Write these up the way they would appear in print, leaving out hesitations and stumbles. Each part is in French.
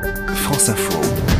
France Info.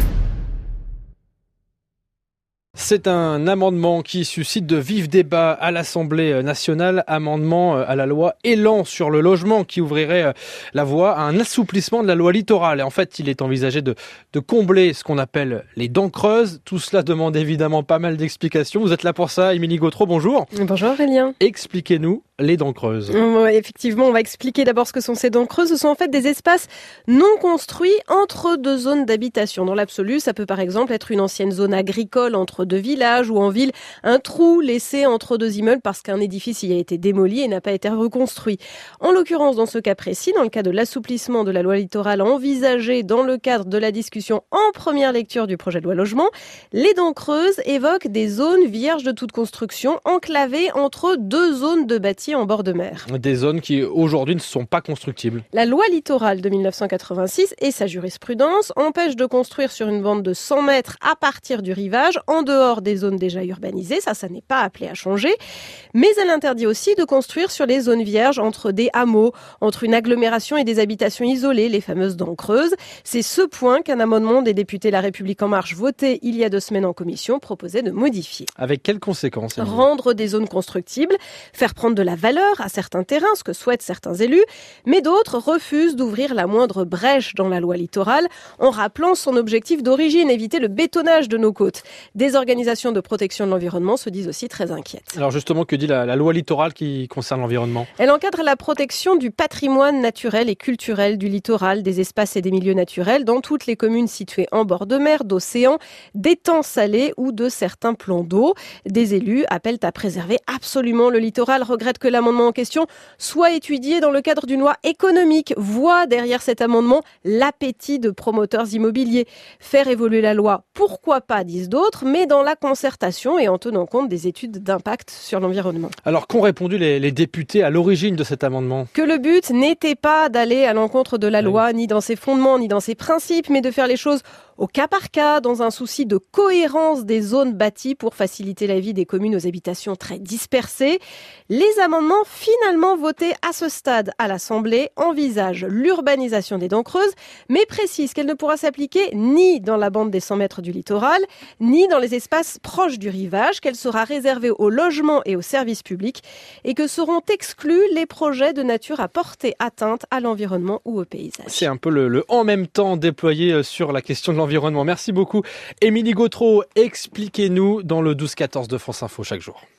C'est un amendement qui suscite de vifs débats à l'Assemblée nationale, amendement à la loi Élan sur le logement qui ouvrirait la voie à un assouplissement de la loi littorale. Et en fait, il est envisagé de combler ce qu'on appelle les dents creuses. Tout cela demande évidemment pas mal d'explications. Vous êtes là pour ça, Émilie Gautreau, bonjour. Bonjour Aurélien. Expliquez-nous les dents creuses. Effectivement, on va expliquer d'abord ce que sont ces dents creuses. Ce sont en fait des espaces non construits entre deux zones d'habitation. Dans l'absolu, ça peut par exemple être une ancienne zone agricole entre deux villages ou en ville, un trou laissé entre deux immeubles parce qu'un édifice y a été démoli et n'a pas été reconstruit. En l'occurrence, dans ce cas précis, dans le cas de l'assouplissement de la loi littorale envisagé dans le cadre de la discussion en première lecture du projet de loi logement, les dents creuses évoquent des zones vierges de toute construction, enclavées entre deux zones de bâtis en bord de mer. Des zones qui aujourd'hui ne sont pas constructibles. La loi littorale de 1986 et sa jurisprudence empêchent de construire sur une bande de 100 mètres à partir du rivage, en dehors des zones déjà urbanisées. Ça n'est pas appelé à changer. Mais elle interdit aussi de construire sur les zones vierges entre des hameaux, entre une agglomération et des habitations isolées, les fameuses dents creuses. C'est ce point qu'un amendement des députés La République En Marche voté il y a 2 semaines en commission proposait de modifier. Avec quelles conséquences? Rendre des zones constructibles, faire prendre de la valeur à certains terrains, ce que souhaitent certains élus, mais d'autres refusent d'ouvrir la moindre brèche dans la loi littorale en rappelant son objectif d'origine, éviter le bétonnage de nos côtes. Des organisations de protection de l'environnement se disent aussi très inquiètes. Alors justement, que dit la loi littorale qui concerne l'environnement? Elle encadre la protection du patrimoine naturel et culturel du littoral, des espaces et des milieux naturels dans toutes les communes situées en bord de mer, d'océan, d'étangs salés ou de certains plans d'eau. Des élus appellent à préserver absolument le littoral, regrettent que l'amendement en question soit étudié dans le cadre d'une loi économique, voit derrière cet amendement l'appétit de promoteurs immobiliers. Faire évoluer la loi, pourquoi pas, disent d'autres, mais dans la concertation et en tenant compte des études d'impact sur l'environnement. Alors qu'ont répondu les députés à l'origine de cet amendement? Que le but n'était pas d'aller à l'encontre de la loi, ni dans ses fondements, ni dans ses principes, mais de faire les choses au cas par cas, dans un souci de cohérence des zones bâties pour faciliter la vie des communes aux habitations très dispersées. Les amendements finalement votés à ce stade à l'Assemblée envisagent l'urbanisation des dents creuses, mais précisent qu'elle ne pourra s'appliquer ni dans la bande des 100 mètres du littoral, ni dans les espaces proches du rivage, qu'elle sera réservée aux logements et aux services publics, et que seront exclus les projets de nature à porter atteinte à l'environnement ou au paysage. C'est un peu le en même temps déployé sur la question de l'environnement. Merci beaucoup. Émilie Gautreau, expliquez-nous dans le 12-14 de France Info chaque jour.